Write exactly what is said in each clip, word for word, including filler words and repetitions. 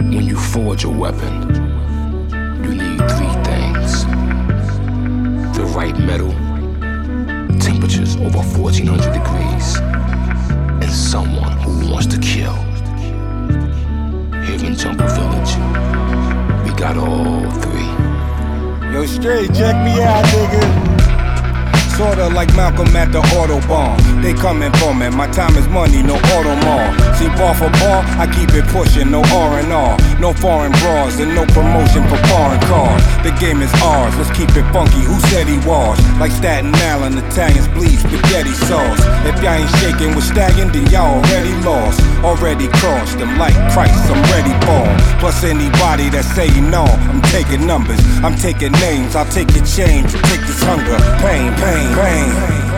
When you forge a weapon, you need three things: the right metal, temperatures over fourteen hundred degrees, and someone who wants to kill. Here in Jungle Village, we got all three. Yo, straight, check me out, nigga. Sorta like Malcolm at the Autobahn. They coming for me, my time is money, no Audemars. See, bar for bar, I keep it pushing, no R and R. No foreign bras and no promotion for foreign cars. The game is ours, let's keep it funky, who said he was? Like Staten Island, Italians bleed spaghetti sauce. If y'all ain't shaking with Stallion, then y'all already lost. Already crossed them like Christ, I'm ready for 'em. Plus anybody that say no, I'm taking numbers, I'm taking names, I'll take your change, take this hunger, pain, pain. Rain.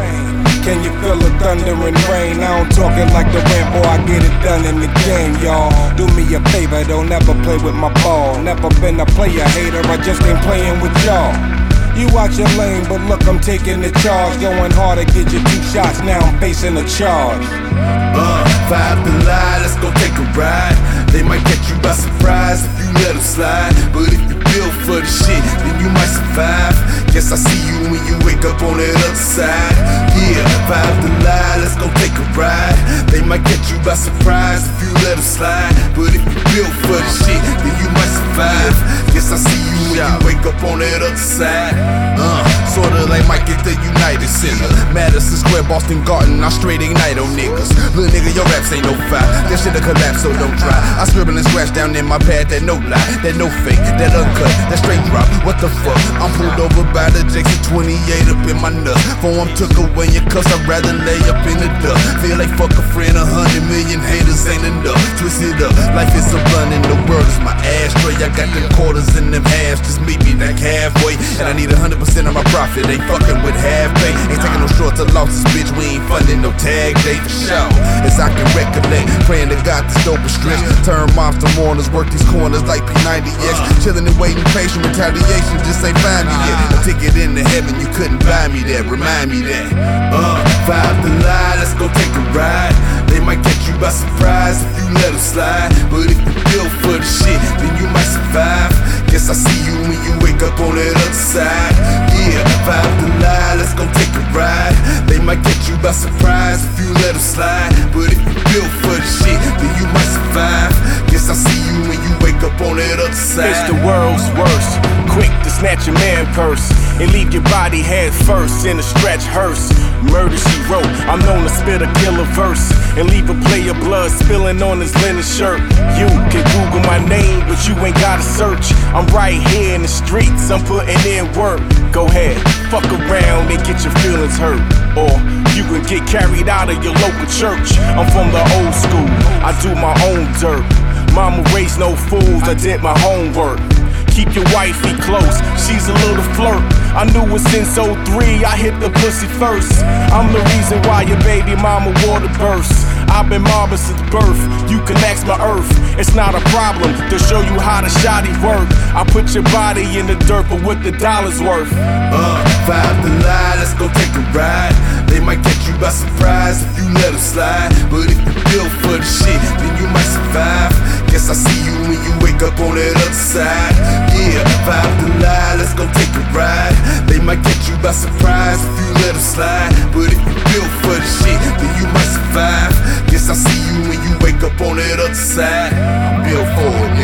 Can you feel the thunder and rain? I don't talk it like the rain, boy, I get it done in the game, y'all. Do me a favor, don't ever play with my ball. Never been a player hater, I just ain't playing with y'all. You watch your lane, but look, I'm taking the charge. Going hard to get you two shots, now I'm facing a charge. Uh, five to lie, let's go take a ride. They might catch you by surprise if you let them slide. But if you build for the shit, then you might survive. Guess I see you when you wake up on that other side. Yeah, five to lie, let's go take a ride. They might catch you by surprise if you let them slide. But if you build for the shit, then you might survive. Guess I see you when you wake up on that other side. Uh, sorta like Mike at the United Center, Madison Square, Boston Garden, I straight ignite on niggas. Little nigga, your raps ain't no fire. That shit'll collapse, so don't try. I scribble and scratch down in my pad, that no lie, that no fake, that uncut, that straight drop. What the fuck? I'm pulled over by the Jackson twenty-eight up in my nuts. Form took away your cuss, I'd rather lay up in the dust. Feel like fuck a friend, a hundred million haters ain't enough. Twist it up, life is a blunt and the world is my ashtray. I got them quarters in them halves, just meet me like halfway. And I need a hundred percent of my profit, ain't fucking with half pay. Ain't taking no shorts or losses, bitch, we ain't funding no tag day for show. As I can recollect, praying to God this dope is stretch. Turn moms to mourners, work these corners like P ninety X. Chillin' and waiting, patient retaliation, just ain't find me yet. A ticket into heaven, you couldn't buy me that, remind me that. Uh, five to lie, let's go take a ride. They might catch you by surprise if you let them slide. But if you build for the shit, then you might survive. Guess I see you when you wake up on that other side. Yeah, five to lie, let's go take a ride. They might catch you by surprise if you let them slide. But if you build for the shit, then you might survive. Guess I see you when you wake up on that other side. It's the world's worst, quick to snatch a man purse and leave your body head first in a stretch hearse. Murder she wrote, I'm known to spit a killer verse and leave a player blood spilling on his linen shirt. You can Google my name, but you ain't gotta search. I'm right here in the streets, I'm putting in work. Go ahead, fuck around and get your feelings hurt. Or you can get carried out of your local church. I'm from the old school, I do my own dirt. Mama raised no fools, I did my homework. Keep your wifey close, she's a little flirt. I knew it since oh three, I hit the pussy first. I'm the reason why your baby mama wore the burst. I've been mobbing since birth, you can ask my earth. It's not a problem to show you how the shotty work. I put your body in the dirt, but what the dollar's worth? Uh, five to lie, let's go take a ride. They might catch you by surprise if you let them slide. But if you build for the shit, then you might survive. Guess I see you when you wake up on that other side. Yeah, five to lie, let's go take a ride. They might catch you by surprise if you let them slide. But if you build for the shit, then you might survive. Guess I see you when you wake up on that other side. I'm built for it.